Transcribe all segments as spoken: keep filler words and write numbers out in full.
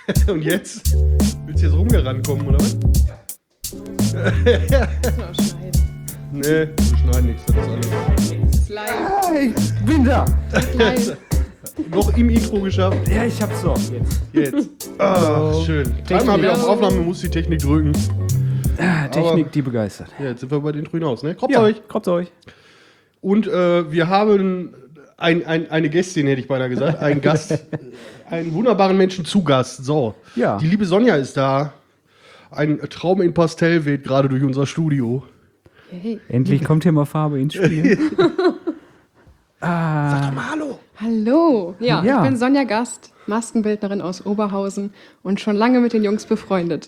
Und jetzt? Willst du jetzt rumgerannt kommen, oder was? Nee, wir schneiden nichts, das ist alles. Live. Hey, ich bin da. Live. Noch im Intro geschafft. Ja, ich hab's so. Jetzt. Jetzt. Ah, schön. Dreimal wieder auf Aufnahme, muss die Technik drücken. Ah, Technik, die begeistert. Ja, jetzt sind wir bei den Intro hinaus, ne? Kommt Ja, euch. kommt euch. Und äh, wir haben ein, ein, eine Gästin, hätte ich beinahe gesagt. Einen Gast. Einen wunderbaren Menschen zu Gast. So. Ja. Die liebe Sonja ist da. Ein Traum in Pastell weht gerade durch unser Studio. Hey. Endlich kommt hier mal Farbe ins Spiel. ah, Sag doch mal Hallo. Hallo. Ja, Ja. ich bin Sonja Gast, Maskenbildnerin aus Oberhausen und schon lange mit den Jungs befreundet.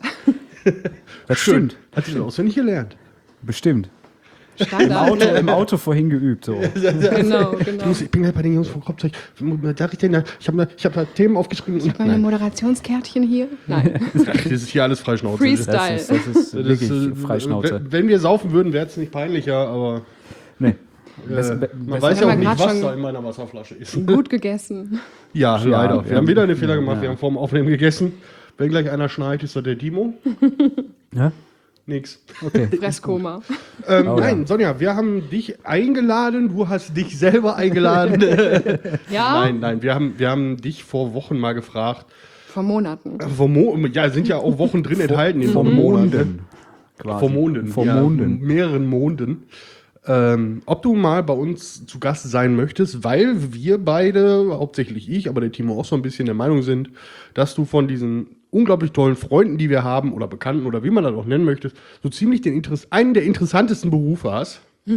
das stimmt. Hat sie das auswendig gelernt? Bestimmt. Im Standard. Auto, Im Auto vorhin geübt. So. Genau, Ich, genau. muss, ich bin halt bei den Jungs vom Kopfzeug. Sag ich denn da? Ich habe ich hab da Themen aufgeschrieben. Ich habe meine Nein. Moderationskärtchen hier. Nein. Das ist hier alles Freischnauze. Freestyle. Das ist, das ist Das wirklich ist, äh, Freischnauze. wenn- Wenn wir saufen würden, wäre es nicht peinlicher, aber Nee. äh, Besser- be- man besser- weiß ja Wenn auch man nicht, grad was schon- da in meiner Wasserflasche ist. Gut gegessen. Ja, Ja, leider. Wir ja. haben wieder einen Fehler gemacht. Ja. Wir haben vor dem Aufnehmen gegessen. Wenn gleich einer schneit, ist das der Timo. Ja? Nix. Okay. Fresskoma. Ähm, Oh, nein, ja. Sonja, wir haben dich eingeladen. Du hast dich selber eingeladen. Ja, Nein, nein, wir haben, wir haben dich vor Wochen mal gefragt. vor Monaten. Vor Mo ja, sind ja auch Wochen drin enthalten in Vor dem Monat, ne? Monden. Quasi. Vor Monden. Vor ja, Monden. Mehreren Monden. Ähm, ob du mal bei uns zu Gast sein möchtest, weil wir beide, hauptsächlich ich, aber der Timo auch so ein bisschen der Meinung sind, dass du von diesen unglaublich tollen Freunden, die wir haben, oder Bekannten, oder wie man das auch nennen möchte, so ziemlich den Interess einen der interessantesten Berufe hast.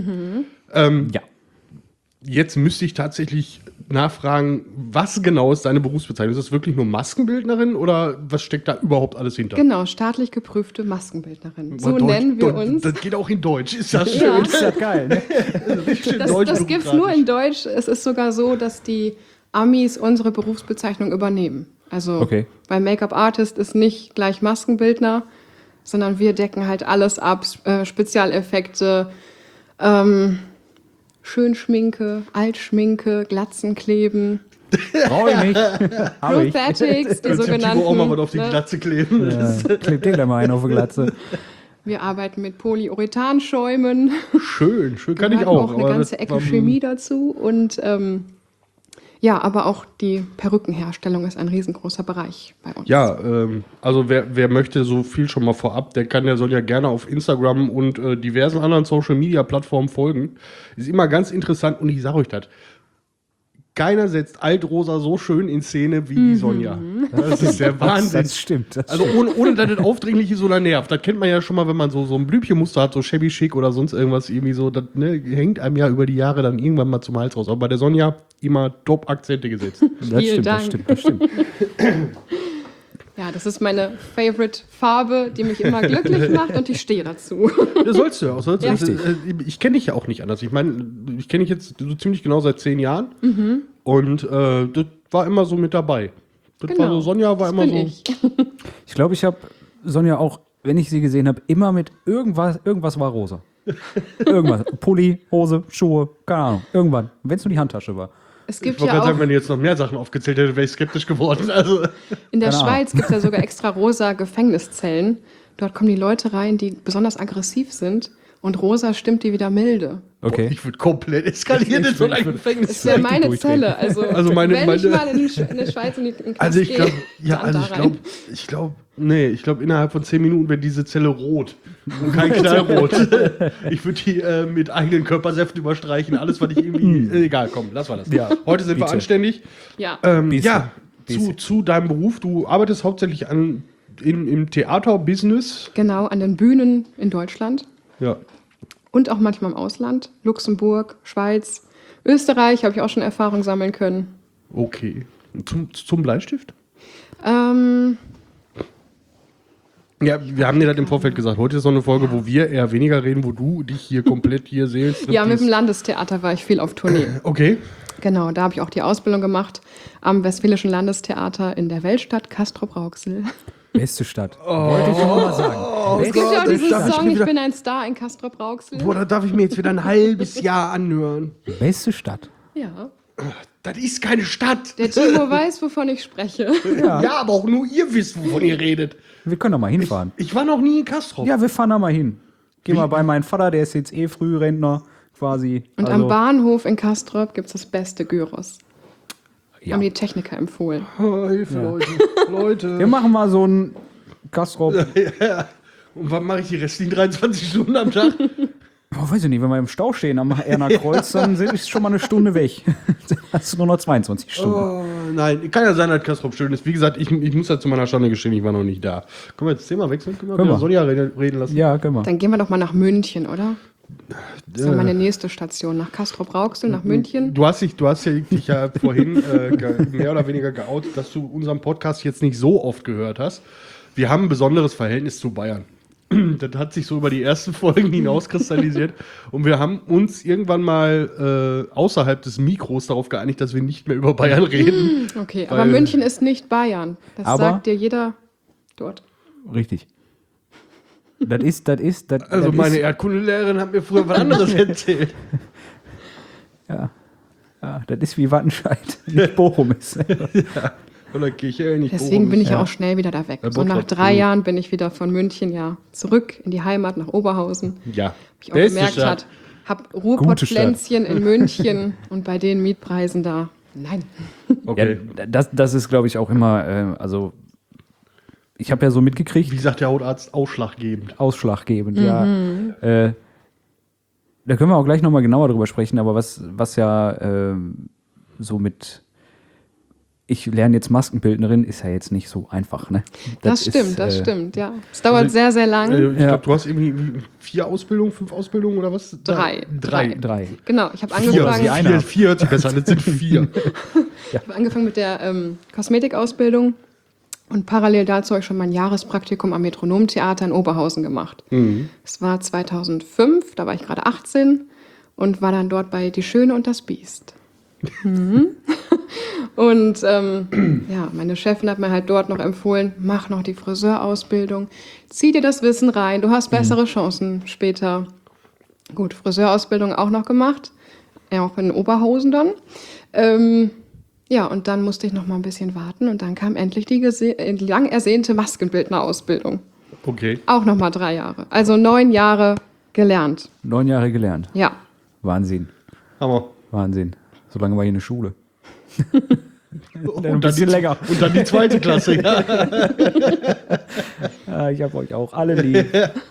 Ähm, Ja. Jetzt müsste ich tatsächlich nachfragen, was genau ist deine Berufsbezeichnung? Ist das wirklich nur Maskenbildnerin oder was steckt da überhaupt alles hinter? Genau, staatlich geprüfte Maskenbildnerin. So Deutsch- nennen wir Deutsch- uns. Das geht auch in Deutsch, ist das Ja. schön. Ist ja geil, ne? Das, das gibt es nur in Deutsch. Es ist sogar so, dass die Amis unsere Berufsbezeichnung übernehmen. Also Okay. bei Make-up-Artist ist nicht gleich Maskenbildner, sondern wir decken halt alles ab. Äh, Spezialeffekte, ähm, Schönschminke, Altschminke, Glatzenkleben, Brauche ich nicht. Hab ich. Prosthetics, die Kannst du sogenannten. Timo auch mal was auf die ne? Glatze kleben? Ja, klebt dir gleich mal einen auf die Glatze. Wir arbeiten mit Polyurethanschäumen. Schön, schön, kann ich Gehört auch. auch eine aber ganze das Ecke war- Chemie dazu und ähm, ja, aber auch die Perückenherstellung ist ein riesengroßer Bereich bei uns. Ja, ähm, also wer, wer möchte so viel schon mal vorab, der kann, der soll ja gerne auf Instagram und äh, diversen anderen Social Media Plattformen folgen. Ist immer ganz interessant und ich sage euch das. Keiner setzt Altrosa so schön in Szene wie die Sonja. Das ist der Wahnsinn. Das stimmt. Das Also ohne, ohne dass das aufdringlich ist oder nervt. Das kennt man ja schon mal, wenn man so, so ein Blümchenmuster hat, so shabby chic oder sonst irgendwas irgendwie so. Das ne, hängt einem ja über die Jahre dann irgendwann mal zum Hals raus. Aber bei der Sonja immer Top-Akzente gesetzt. Das Vielen stimmt, das Dank. stimmt, das stimmt. Ja, das ist meine Favorite-Farbe, die mich immer glücklich macht und ich stehe dazu. Das sollst du ja auch. Sollst du. Ja. Das, äh, ich kenne dich ja auch nicht anders. Ich meine, ich kenne dich jetzt so ziemlich genau seit zehn Jahren. Mhm. Und äh, das war immer so mit dabei. Das war Genau, so, Sonja war das immer bin so. ich. Ich glaube, ich habe Sonja auch, wenn ich sie gesehen habe, immer mit irgendwas, irgendwas war rosa. Irgendwas. Pulli, Hose, Schuhe, keine Ahnung. Irgendwann. Wenn es nur die Handtasche war. Es Ich gibt wollte ja gerade sagen, auch, wenn du jetzt noch mehr Sachen aufgezählt hättest, wäre ich skeptisch geworden. Also, in der Keine Ahnung. Schweiz gibt es ja sogar extra rosa Gefängniszellen. Dort kommen die Leute rein, die besonders aggressiv sind und rosa stimmt die wieder milde. Okay. boah, ich würde komplett eskalieren in so ein Gefängnis. Das wäre meine durchdrehen. Zelle. Also, Also meine- wenn ich meine- mal in die, Sch in die Schweiz in die in den Also ich Knast glaube, gehe, ja, dann also da ich rein. glaube, ich glaube, nee, ich glaube innerhalb von zehn Minuten wird diese Zelle rot und kein Knallrot. Ich würde die äh, mit eigenen Körpersäften überstreichen, alles, was ich irgendwie, äh, egal, komm, lass mal das. Ja, Heute sind wir bitte. anständig. Ja. Ähm, Bisschen. ja, zu, Bisschen. zu deinem Beruf, du arbeitest hauptsächlich an, in, im Theaterbusiness. Genau, an den Bühnen in Deutschland Ja. und auch manchmal im Ausland. Luxemburg, Schweiz, Österreich habe ich auch schon Erfahrung sammeln können. Okay. Zum, zum Bleistift? Ähm, Ja, wir haben dir das im Vorfeld gesagt. Heute ist so eine Folge, wo wir eher weniger reden, wo du dich hier komplett hier sehlst. ja, mit dem Landestheater war ich viel auf Tournee. Okay. Genau, da habe ich auch die Ausbildung gemacht am Westfälischen Landestheater in der Weltstadt Castrop-Rauxel. Beste Stadt. Wollte ich schon mal sagen. Es gibt ja auch Gott, diesen darf ich Song, mir ich wieder- bin ein Star in Castrop-Rauxel. Boah, da darf ich mir jetzt wieder ein halbes Jahr anhören. Beste Stadt. Ja, Das ist keine Stadt. Der Timo weiß, wovon ich spreche. Ja. ja, aber auch nur ihr wisst, wovon ihr redet. Wir können doch mal hinfahren. Ich, ich war noch nie in Castrop. Ja, wir fahren da mal hin. Geh mal bei meinem Vater, der ist jetzt eh Frührentner quasi. Und also, am Bahnhof in Castrop gibt es das beste Gyros. Ja. Haben die Techniker empfohlen. Oh, Hilfe, Ja. Leute. Leute. Wir machen mal so ein Castrop. Ja. Und wann mache ich die restlichen dreiundzwanzig Stunden am Tag? Oh, weiß ich nicht, wenn wir im Stau stehen am Erner Kreuz, dann sind ist schon mal eine Stunde weg. Dann hast du nur noch zweiundzwanzig Stunden. Oh, nein, kann ja sein, dass Castrop schön ist. Wie gesagt, ich, ich muss ja zu meiner Schande gestehen, ich war noch nicht da. Können wir jetzt das Thema wechseln? Können wir Können wieder wir. Sonja reden, reden lassen? Ja, können wir. Dann gehen wir doch mal nach München, oder? Das ist ja meine nächste Station. Nach Castrop-Rauxel, nach München. Du hast dich, du hast ja, dich ja vorhin äh, ge- mehr oder weniger geoutet, dass du unseren Podcast jetzt nicht so oft gehört hast. Wir haben ein besonderes Verhältnis zu Bayern. Das hat sich so über die ersten Folgen hinauskristallisiert. Und wir haben uns irgendwann mal äh, außerhalb des Mikros darauf geeinigt, dass wir nicht mehr über Bayern reden. Okay, Weil- aber München ist nicht Bayern. Das Aber- sagt dir jeder dort. Richtig. Das ist, das ist, das, Also das meine ist, Erdkundelehrerin hat mir früher was anderes erzählt. ja, ja, das ist wie Wattenscheid, nicht Bochum ist. Oder Kirche, nicht Deswegen Bochum. bin ich Ja. auch schnell wieder da weg. Ja, So nach Bottrop, drei cool. Jahren bin ich wieder von München ja zurück in die Heimat nach Oberhausen. Ja, Hab ich auch beste gemerkt Stadt. hat, hab Ruhrpottpflänzchen in München und bei den Mietpreisen da. Nein. Okay. Ja, das, das ist, glaube ich, auch immer, äh, also ich habe ja so mitgekriegt, Wie sagt der Hautarzt, ausschlaggebend. ausschlaggebend, ja. Äh, da können wir auch gleich nochmal genauer drüber sprechen, aber was, was ja ähm, so mit ich lerne jetzt Maskenbildnerin, ist ja jetzt nicht so einfach, ne? Das, stimmt, ist, das äh, stimmt, ja. Es dauert Also, sehr, sehr lang. Äh, ich Ja. glaube, du hast irgendwie vier Ausbildungen, fünf Ausbildungen oder was? Drei. Drei. Drei. Genau, ich habe Vier, angefangen, die eine. vier, vier hört sich besser an, das sind vier. ich hab angefangen mit der ähm, Kosmetikausbildung und parallel dazu habe ich schon mein Jahrespraktikum am Metronomtheater in Oberhausen gemacht. Es war zweitausendfünf, da war ich gerade achtzehn und war dann dort bei Die Schöne und das Biest. Mhm. Und ähm, ja, meine Chefin hat mir halt dort noch empfohlen, mach noch die Friseurausbildung, zieh dir das Wissen rein, du hast bessere Chancen später. Gut, Friseurausbildung auch noch gemacht, ja, auch in Oberhausen dann. Ähm, ja, und dann musste ich noch mal ein bisschen warten und dann kam endlich die, gese- äh, die lang ersehnte Maskenbildnerausbildung. Okay. Auch noch mal drei Jahre, also neun Jahre gelernt. Neun Jahre gelernt. Ja, Wahnsinn. Hammer. Wahnsinn. So lange war ich in der Schule. Und ein dann, bisschen die, länger. und dann die zweite Klasse, ja. Ja, ich habe euch auch alle lieb.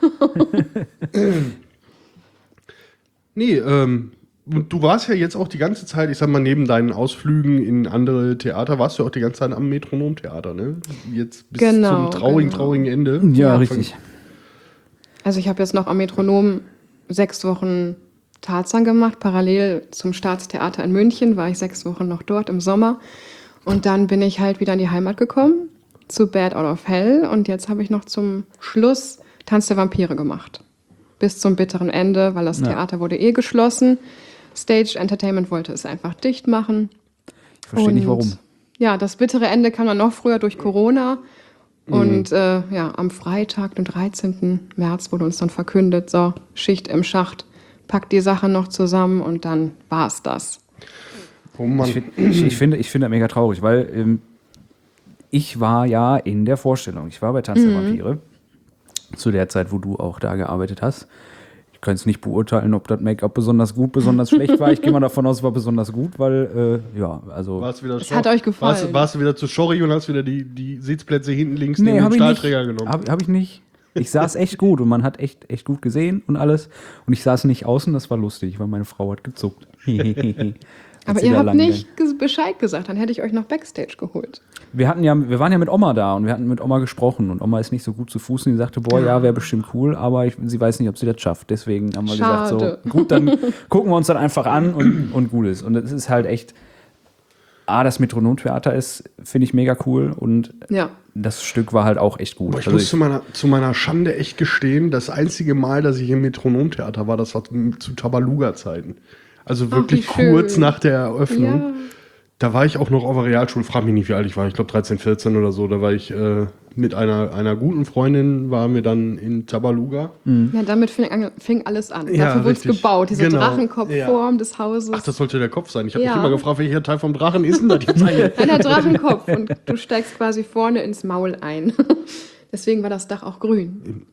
Nee, ähm, und du warst ja jetzt auch die ganze Zeit, ich sag mal, neben deinen Ausflügen in andere Theater, warst du auch die ganze Zeit am Metronomtheater, ne? Jetzt bis Genau, zum traurigen, genau. traurigen Ende. Ja, Ja, richtig. also ich habe jetzt noch am Metronom sechs Wochen Tarzan gemacht. Parallel zum Staatstheater in München war ich sechs Wochen noch dort im Sommer. Und dann bin ich halt wieder in die Heimat gekommen, zu Bad Out of Hell. Und jetzt habe ich noch zum Schluss Tanz der Vampire gemacht. Bis zum bitteren Ende, weil das Ja. Theater wurde eh geschlossen. Stage Entertainment wollte es einfach dicht machen. Ich verstehe nicht, Und warum. Ja, das bittere Ende kam dann noch früher durch Corona. Und äh, ja, am Freitag, den dreizehnten März, wurde uns dann verkündet, so, Schicht im Schacht, packt die Sachen noch zusammen und dann war's das. Oh Mann. Ich, find, ich, ich finde ich finde das mega traurig, weil ähm, ich war ja in der Vorstellung. Ich war bei Tanz der Vampire. Zu der Zeit, wo du auch da gearbeitet hast. Ich kann es nicht beurteilen, ob das Make-up besonders gut, besonders schlecht war. Ich gehe mal davon aus, es war besonders gut, weil, äh, ja, also. Warst du wieder Es hat euch gefallen. Warst, warst du wieder zu Schorri und hast wieder die, die Sitzplätze hinten links neben Nee, den habe ich nicht. Stahlträger genommen? Habe hab ich nicht. Ich saß echt gut und man hat echt, echt gut gesehen und alles. Und ich saß nicht außen, das war lustig, weil meine Frau hat gezuckt. Aber Als sie ihr da habt lang nicht ges- Bescheid gesagt, dann hätte ich euch noch Backstage geholt. Wir hatten ja, wir waren ja mit Oma da und wir hatten mit Oma gesprochen und Oma ist nicht so gut zu Fuß und die sagte, boah, ja, wäre bestimmt cool, aber ich, sie weiß nicht, ob sie das schafft. Deswegen haben wir Schade. gesagt, so, gut, dann gucken wir uns dann einfach an und, und gut ist. Und es ist halt echt, A, das Metronomtheater ist, finde ich mega cool und Ja. das Stück war halt auch echt gut. Boah, ich Also muss zu meiner, zu meiner Schande echt gestehen, das einzige Mal, dass ich im Metronomtheater war, das war zu Tabaluga-Zeiten. Also wirklich wie schön. kurz nach der Eröffnung. Ja. Da war ich auch noch auf der Realschule, frag mich nicht, wie alt ich war, ich glaube dreizehn, vierzehn oder so. Da war ich äh, mit einer, einer guten Freundin, waren wir dann in Tabaluga. Ja, damit fing, an- fing alles an. Ja, Dafür wurde es richtig. gebaut, diese Genau. Drachenkopfform des Hauses. Ach, das sollte der Kopf sein. Ich habe Ja. mich immer gefragt, welcher Teil vom Drachen ist denn das jetzt eigentlich? Nein, der Drachenkopf. Und du steigst quasi vorne ins Maul ein. Deswegen war das Dach auch grün.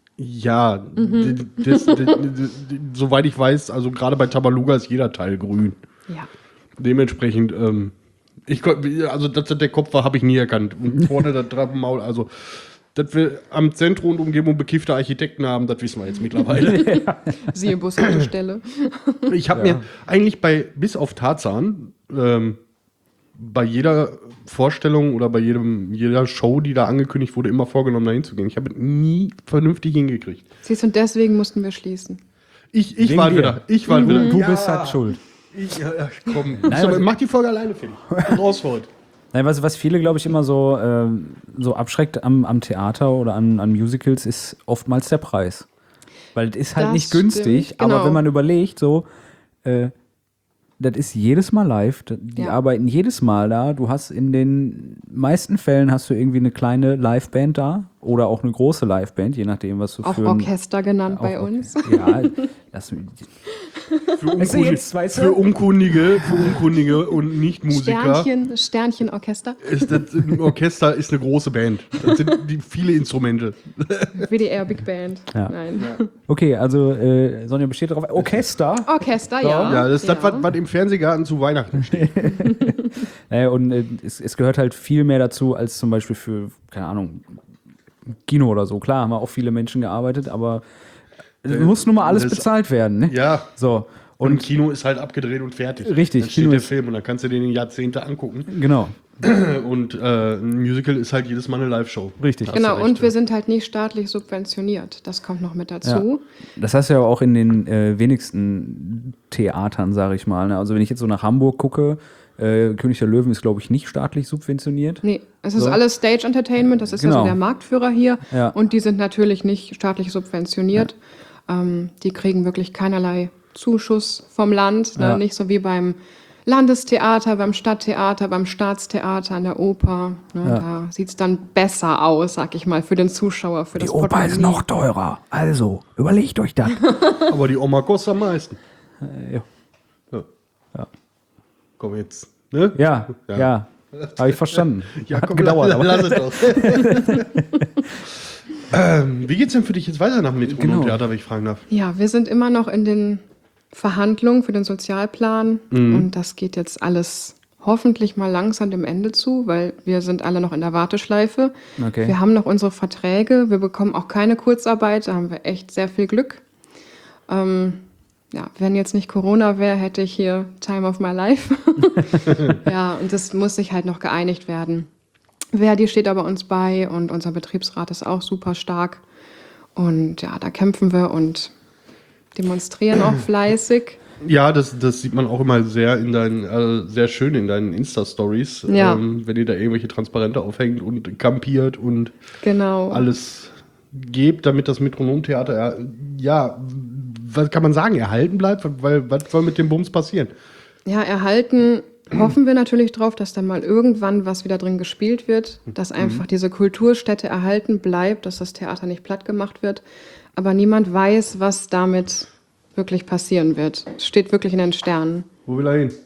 Ja, d- das, d- d- d- soweit ich weiß, also gerade bei Tabaluga ist jeder Teil grün. Ja. Dementsprechend, ähm, ich, kon- also dass das der Kopf war, habe ich nie erkannt. Und vorne das Drachenmaul, also dass wir am Zentrum und Umgebung bekiffte Architekten haben, das wissen wir jetzt mittlerweile. Siehe Bushaltestelle. Ich habe mir eigentlich bei, bis auf Tarzan, ähm, bei jeder Vorstellung oder bei jedem, jeder Show, die da angekündigt wurde, immer vorgenommen, da hinzugehen. Ich habe es nie vernünftig hingekriegt. Siehst du, und deswegen mussten wir schließen. Ich, ich Wegen war dir. wieder. Ich war wieder. Du Ja, bist halt schuld. Ich, ja, ja, komm. Nein, so, aber- mach die Folge alleine fertig. Raus für heute. Nein, was, was viele, glaube ich, immer so, ähm, so abschreckt am, am Theater oder an, an Musicals, ist oftmals der Preis. Weil es ist halt Das nicht günstig, stimmt, genau. aber wenn man überlegt, so, äh, das ist jedes Mal live, d- die Ja. arbeiten jedes Mal da. Du hast in den meisten Fällen hast du irgendwie eine kleine Liveband da oder auch eine große Liveband, je nachdem, was du Auch für ein- Orchester genannt auch bei Orche- uns. Ja, das, Für, Weißt du, Unkundige, jetzt, weißt du? für Unkundige, für Unkundige und Nicht-Musiker Sternchen, Sternchenorchester. ist das ein Orchester ist eine große Band. Das sind die, viele Instrumente. W D R Big Band. Ja. Nein. okay, also äh, Sonja besteht darauf, Orchester. Orchester, ja. Ja, das ist das, was, was im Fernsehgarten zu Weihnachten steht. Äh, und äh, es, es gehört halt viel mehr dazu als zum Beispiel für, keine Ahnung, Kino oder so. Klar, haben wir auch viele Menschen gearbeitet, aber es muss nun mal alles das- bezahlt werden. Ne? Ja. So, Und und Kino ist halt abgedreht und fertig. Richtig, Dann steht Kino der ist- Film und dann kannst du den in Jahrzehnte angucken. genau, Und äh, ein Musical ist halt jedes Mal eine Live-Show. richtig. Da hast du Genau, recht, und ja. wir sind halt nicht staatlich subventioniert. Das kommt noch mit dazu. Das heißt ja auch in den äh, wenigsten Theatern, sage ich mal. Ne? Also wenn ich jetzt so nach Hamburg gucke, äh, König der Löwen ist, glaube ich, nicht staatlich subventioniert. Nee, es ist So. alles Stage Entertainment, das ist ja Genau. so der Marktführer hier. Ja. Und die sind natürlich nicht staatlich subventioniert. Ähm, die kriegen wirklich keinerlei Zuschuss vom Land. Ne? Ja. Nicht so wie beim Landestheater, beim Stadttheater, beim Staatstheater, an der Oper. Ne? Ja. Da sieht es dann besser aus, sag ich mal, für den Zuschauer, für das Portemonnaie. teurer. Also, überlegt euch das. Aber die Oma kostet am meisten. ja. Ja. Ja. Komm jetzt. Ne? Ja, Ja. ja. Habe ich verstanden. Ja, Hat komm, gedauert, la- aber. lass es doch. ähm, wie geht's denn für dich jetzt weiter nach dem Metronom-Theater, wenn ich fragen darf? Ja, wir sind immer noch in den Verhandlungen für den Sozialplan und das geht jetzt alles hoffentlich mal langsam dem Ende zu, weil wir sind alle noch in der Warteschleife. Okay. Wir haben noch unsere Verträge, wir bekommen auch keine Kurzarbeit, da haben wir echt sehr viel Glück. Ähm, ja, wenn jetzt nicht Corona wäre, hätte ich hier Time of my life. Ja, und das muss sich halt noch geeinigt werden. Verdi steht aber uns bei und unser Betriebsrat ist auch super stark. Und ja, da kämpfen wir und demonstrieren auch fleißig. Ja, das, das sieht man auch immer sehr in deinen, äh, sehr schön in deinen Insta-Stories, Ja. ähm, wenn ihr da irgendwelche Transparente aufhängt und kampiert und Genau. alles gebt, damit das Metronom-Theater, äh, ja, was kann man sagen, erhalten bleibt? Weil, was soll mit dem Bums passieren? Ja, erhalten hoffen wir natürlich drauf, dass dann mal irgendwann was wieder drin gespielt wird, dass einfach diese Kulturstätte erhalten bleibt, dass das Theater nicht platt gemacht wird. Aber niemand weiß, was damit wirklich passieren wird. Es steht wirklich in den Sternen. Wo will er hin?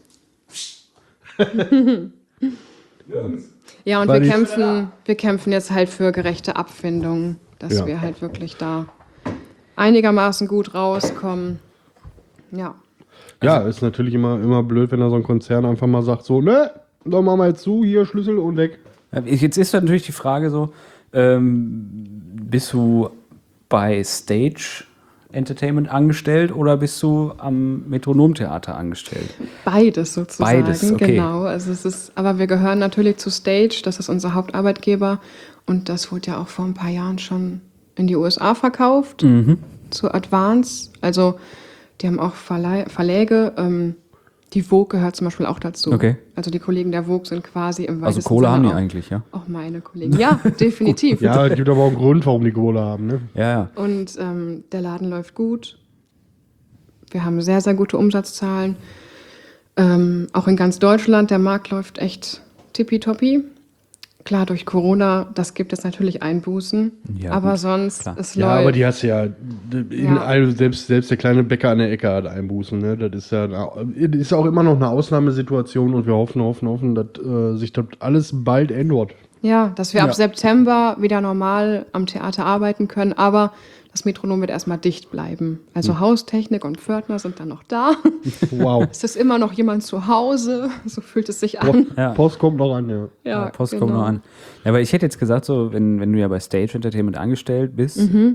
Ja, und Weil wir die- kämpfen, wir kämpfen jetzt halt für gerechte Abfindung, dass Ja. wir halt wirklich da einigermaßen gut rauskommen. Ja. Ja, ist natürlich immer, immer blöd, wenn da so ein Konzern einfach mal sagt, so, ne, dann machen wir jetzt zu, hier Schlüssel und weg. Jetzt ist natürlich die Frage so, ähm, bist du bei Stage Entertainment angestellt oder bist du am Metronomtheater angestellt? Beides sozusagen, Beides, okay. genau. Also es ist, aber wir gehören natürlich zu Stage, das ist unser Hauptarbeitgeber und das wurde ja auch vor ein paar Jahren schon in die U S A verkauft, Mhm. zu Advance. Also die haben auch Verlei Verläge, ähm, die Vogue gehört zum Beispiel auch dazu. Okay. Also die Kollegen der Vogue sind quasi im Also weitesten Kohle haben die Sinne auch, eigentlich, ja? auch meine Kollegen. Ja, definitiv. Ja, es gibt aber auch einen Grund, warum die Kohle haben, ne? Ja, ja. Und ähm, der Laden läuft gut. Wir haben sehr, sehr gute Umsatzzahlen. Ähm, auch in ganz Deutschland, der Markt läuft echt tippitoppi. Klar, durch Corona, das gibt es natürlich Einbußen, Ja, aber gut, sonst, klar. es Ja, läuft. aber die hast du ja, in Ja. all, selbst, selbst der kleine Bäcker an der Ecke hat Einbußen. Ne? Das ist ja eine, ist auch immer noch eine Ausnahmesituation und wir hoffen, hoffen, hoffen, dass äh, sich das alles bald ändert. Ja, dass wir Ja. ab September wieder normal am Theater arbeiten können, aber das Metronom wird erstmal dicht bleiben. Also Haustechnik und Pförtner sind dann noch da. Wow. Es ist immer noch jemand zu Hause, so fühlt es sich Po- an. Ja. Post kommt noch an, ja. Ja, Post genau. kommt noch an. Ja, aber ich hätte jetzt gesagt, so, wenn, wenn du ja bei Stage Entertainment angestellt bist, Mhm.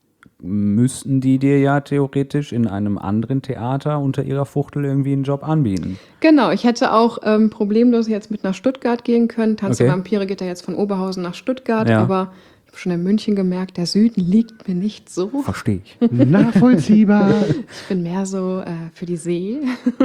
müssten die dir ja theoretisch in einem anderen Theater unter ihrer Fuchtel irgendwie einen Job anbieten. Genau, ich hätte auch ähm, problemlos jetzt mit nach Stuttgart gehen können. Tanz der Okay. Vampire geht ja jetzt von Oberhausen nach Stuttgart, Ja. aber ich habe schon in München gemerkt, der Süden liegt mir nicht so. Verstehe ich. Nachvollziehbar. Ich bin mehr so äh, für die See.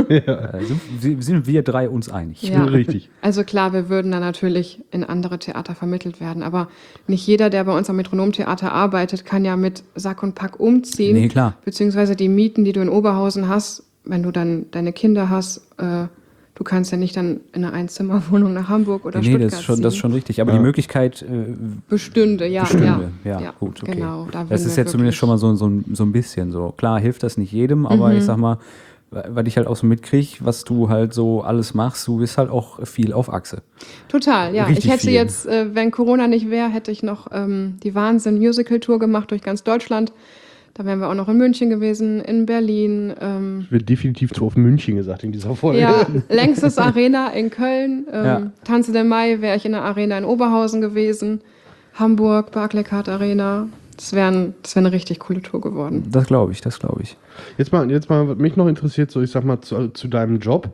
äh, sind, sind wir drei uns einig? Ja. Richtig. Also klar, wir würden dann natürlich in andere Theater vermittelt werden, aber nicht jeder, der bei uns am Metronomtheater arbeitet, kann ja mit Sack und Pack umziehen. Nee, klar. Beziehungsweise die Mieten, die du in Oberhausen hast, wenn du dann deine Kinder hast, äh, du kannst ja nicht dann in eine Einzimmerwohnung nach Hamburg oder Nee, Stuttgart das ist, schon, ziehen. das ist schon richtig. Aber Ja. die Möglichkeit äh, Bestünde, ja. bestünde. Ja, Ja, gut, okay. Genau, da das würden ist wir ja zumindest wirklich- schon mal so, so, ein- so ein bisschen so. Klar hilft das nicht jedem, aber Mhm. ich sag mal, weil ich halt auch so mitkriege, was du halt so alles machst, du bist halt auch viel auf Achse. Total, ja. Richtig ich hätte viel. jetzt, äh, wenn Corona nicht wäre, hätte ich noch ähm, die Wahnsinn-Musical-Tour gemacht durch ganz Deutschland. Da wären wir auch noch in München gewesen, in Berlin. Ähm, Wird definitiv zu oft München gesagt in dieser Folge. ja, längstes Arena in Köln. Ähm, Ja. Tanze der Mai wäre ich in der Arena in Oberhausen gewesen. Hamburg, Barclaycard Arena. Das wäre das wär eine richtig coole Tour geworden. Das glaube ich, das glaube ich. Jetzt mal, jetzt mal, was mich noch interessiert, so ich sag mal, zu, zu deinem Job.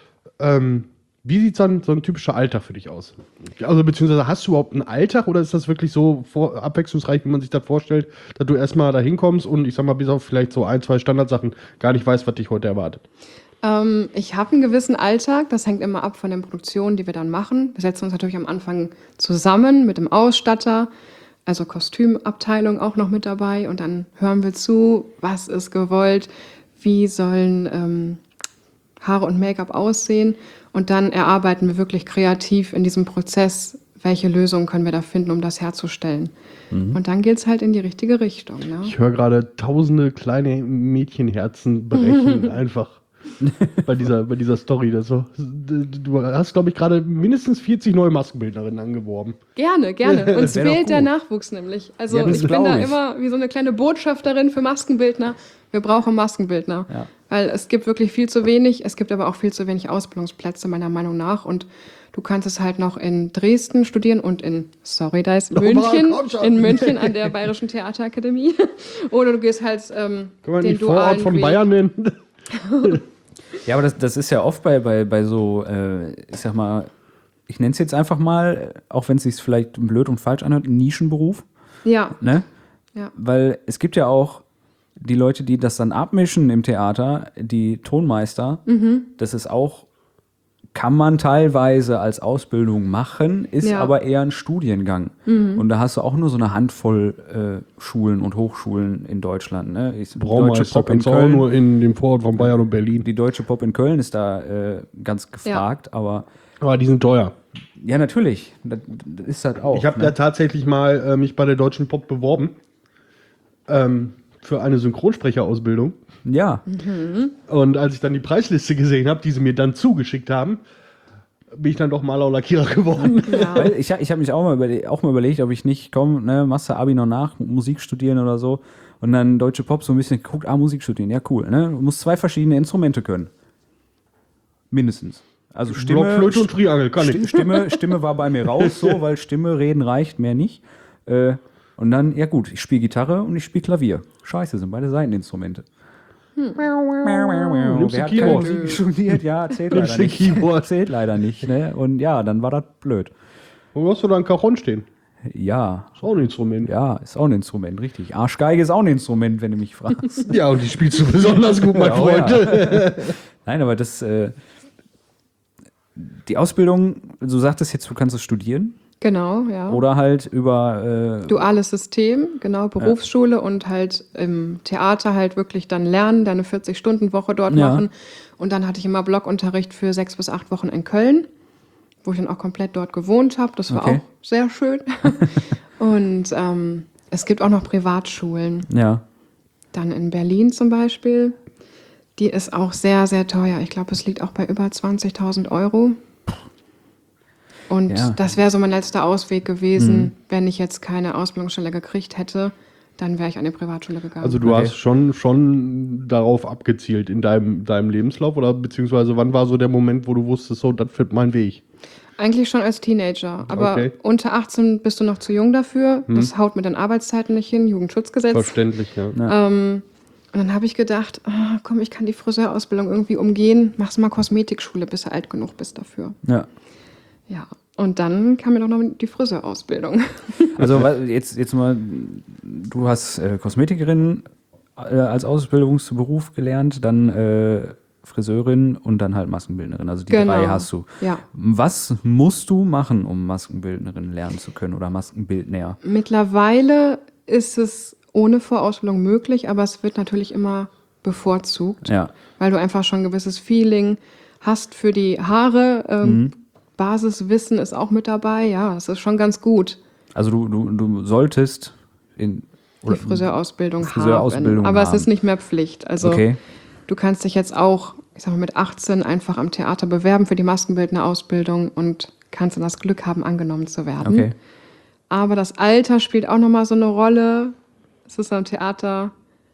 Ähm, wie sieht so ein, so ein typischer Alltag für dich aus? Also, beziehungsweise hast du überhaupt einen Alltag oder ist das wirklich so vor, abwechslungsreich, wie man sich das vorstellt, dass du erstmal da hinkommst und ich sag mal, bis auf vielleicht so ein, zwei Standardsachen gar nicht weißt, was dich heute erwartet? Ähm, ich habe einen gewissen Alltag, das hängt immer ab von den Produktionen, die wir dann machen. Wir setzen uns natürlich am Anfang zusammen mit dem Ausstatter, also Kostümabteilung auch noch mit dabei und dann hören wir zu, was ist gewollt, wie sollen ähm, Haare und Make-up aussehen und dann erarbeiten wir wirklich kreativ in diesem Prozess, welche Lösungen können wir da finden, um das herzustellen. Und dann geht es halt in die richtige Richtung. Ne? Ich höre gerade tausende kleine Mädchenherzen brechen, einfach bei dieser, bei dieser Story. Das so, du hast, glaube ich, gerade mindestens vierzig neue Maskenbildnerinnen angeworben. Gerne, gerne. Uns wär doch fehlt der gut. Nachwuchs nämlich. Also Ja, das ich bin glaub da ich. immer wie so eine kleine Botschafterin für Maskenbildner. Wir brauchen Maskenbildner. Ja. Weil es gibt wirklich viel zu wenig. Es gibt aber auch viel zu wenig Ausbildungsplätze, meiner Meinung nach. Und du kannst es halt noch in Dresden studieren und in, sorry, da ist Oh, München, komm schon. in München an der Bayerischen Theaterakademie. Oder du gehst halt ähm, Können wir den nicht Vorort dualen von Weg. Bayern nennen? Ja, aber das, das ist ja oft bei, bei, bei so, äh, ich sag mal, ich nenne es jetzt einfach mal, auch wenn es sich vielleicht blöd und falsch anhört, ein Nischenberuf. Ja, Ne? ja. Weil es gibt ja auch die Leute, die das dann abmischen im Theater, die Tonmeister. Mhm. Das ist auch, kann man teilweise als Ausbildung machen, ist Ja. aber eher ein Studiengang. Mhm. Und da hast du auch nur so eine Handvoll äh, Schulen und Hochschulen in Deutschland. Ne? Ich, die Deutsche Braumeister Pop in kannst du auch Köln, nur in dem Vorort von Bayern und Berlin. die Deutsche Pop in Köln ist da äh, ganz gefragt, aber Aber die sind teuer. ja, natürlich. Das, das ist halt auch. Ich habe ne? da tatsächlich mal äh, mich bei der Deutschen Pop beworben. Ähm, für eine Synchronsprecherausbildung. Ja, Und als ich dann die Preisliste gesehen habe, die sie mir dann zugeschickt haben, bin ich dann doch Maler und Lackierer geworden. Ja. weil ich, ich habe mich auch mal, überle auch mal überlegt, ob ich nicht, komm, ne, machst du Abi noch nach, Musik studieren oder so. Und dann Deutsche Pop so ein bisschen geguckt, ah, Musik studieren, ja cool. Ne? Du musst zwei verschiedene Instrumente können. Mindestens. Also Stimme, Blockflöte und Triangel, kann Sti- ich. Stimme, Stimme war bei mir raus, so, weil Stimme, reden reicht, mehr nicht. Äh, und dann, ja gut, ich spiele Gitarre und ich spiele Klavier. Scheiße, sind beide Seiteninstrumente. Nimmst du Wer hat keine Keyboard? Musik studiert? Ja, zählt Nimmst leider du nicht. Keyboard? Zählt leider nicht. Ne? Und ja, dann war das blöd. Wo hast du da ein Cajon stehen? Ja, Ist auch ein Instrument. ja, ist auch ein Instrument, richtig. Arschgeige ist auch ein Instrument, wenn du mich fragst. Ja, und die spielst du besonders gut, mein Ja, oh Freund. ja. Nein, aber das, äh, die Ausbildung, du sagtest jetzt, du kannst es studieren. Genau, ja. Oder halt über äh, Duales System, genau, Berufsschule und halt im Theater halt wirklich dann lernen, deine vierzig-Stunden-Woche dort Ja. machen. Und dann hatte ich immer Blockunterricht für sechs bis acht Wochen in Köln, wo ich dann auch komplett dort gewohnt habe. Das war Okay. auch sehr schön. Und ähm, es gibt auch noch Privatschulen. ja. Dann in Berlin zum Beispiel. Die ist auch sehr, sehr teuer. Ich glaube, es liegt auch bei über zwanzigtausend Euro. Und Ja. das wäre so mein letzter Ausweg gewesen, mhm. wenn ich jetzt keine Ausbildungsstelle gekriegt hätte, dann wäre ich an die Privatschule gegangen. Also du Okay. hast schon, schon darauf abgezielt in deinem, deinem Lebenslauf oder beziehungsweise wann war so der Moment, wo du wusstest, so, das wird mein Weg? Eigentlich schon als Teenager, aber Okay. unter achtzehn bist du noch zu jung dafür. Das haut mit den Arbeitszeiten nicht hin, Jugendschutzgesetz. Verständlich, ja. Ja. Ähm, und dann habe ich gedacht, ah, komm, ich kann die Friseurausbildung irgendwie umgehen. Mach's mal Kosmetikschule, bis du alt genug bist dafür. ja. Ja, und dann kam mir doch noch die Friseurausbildung. Also wa- jetzt, jetzt mal, du hast äh, Kosmetikerin äh, als Ausbildungsberuf gelernt, dann äh, Friseurin und dann halt Maskenbildnerin. Also die Genau. drei hast du. Ja. Was musst du machen, um Maskenbildnerin lernen zu können oder Maskenbildner? Mittlerweile ist es ohne Vorausbildung möglich, aber es wird natürlich immer bevorzugt, Ja. weil du einfach schon ein gewisses Feeling hast für die Haare. Ähm, Basiswissen ist auch mit dabei. Ja, es ist schon ganz gut, Also du, du, du solltest in die Friseurausbildung, Friseurausbildung haben. Aber haben. es ist nicht mehr Pflicht. Also Okay. du kannst dich jetzt auch, ich sag mal, mit achtzehn einfach am Theater bewerben für die Maskenbildnerausbildung und kannst dann das Glück haben, angenommen zu werden. Okay. Aber das Alter spielt auch nochmal so eine Rolle. Es ist am Theater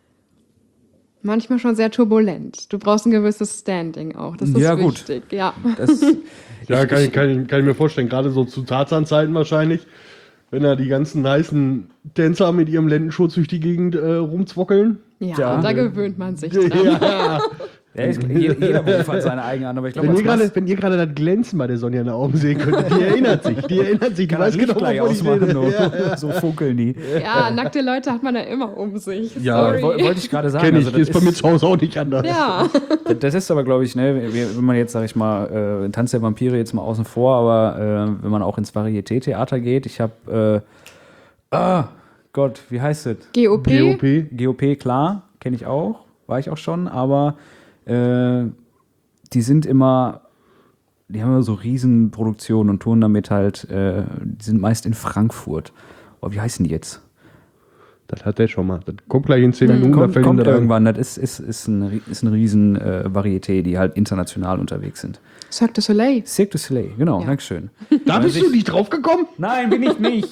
manchmal schon sehr turbulent. Du brauchst ein gewisses Standing auch. Das ist Ja, gut. wichtig. Ja. Das, Ja, kann, ich- kann, ich- kann ich mir vorstellen, gerade so zu Tarzan-Zeiten wahrscheinlich, wenn da die ganzen nicen Tänzer mit ihrem Lendenschutz durch die Gegend äh, rumzwockeln. Ja, Ja. da gewöhnt man sich dran. Ja. ja, ist, je- jeder Beruf hat seine eigene an, aber ich glaube, Wenn, als ihr gerade, Mas- wenn ihr gerade das Glänzen bei der Sonja in den Augen sehen könntet, die erinnert sich, die erinnert sich, die kann weiß das Licht genau, gleich wovon ich ausmachen, rede. nur. Ja. So funkeln die. Ja, nackte Leute hat man ja immer um sich. Ja, Sorry. Woll- Wollte ich gerade sagen. Kenn ich, also das ist bei mir ist, zu Hause auch nicht anders. Ja. das ist aber, glaube ich, ne, wenn wenn man jetzt, sag ich mal, äh, Tanz der Vampire jetzt mal außen vor, aber äh, wenn man auch ins Varieté-Theater geht, ich habe, äh, ah, Gott, wie heißt es? G O P. G O P. G O P, klar, kenne ich auch, war ich auch schon, aber äh, die sind immer, die haben immer so Riesenproduktionen und touren damit halt, äh, die sind meist in Frankfurt. Oh, wie heißen die jetzt? Das hat der schon mal. Das kommt gleich in zehn Minuten. da Kommt, fällt ihm kommt das ein. irgendwann, das ist, ist, ist ein, ist ein riesen äh, Varieté, die halt international unterwegs sind. Cirque du Soleil. Cirque du Soleil, genau, Ja. Dankeschön. Da bist du nicht drauf gekommen? Nein, bin ich nicht.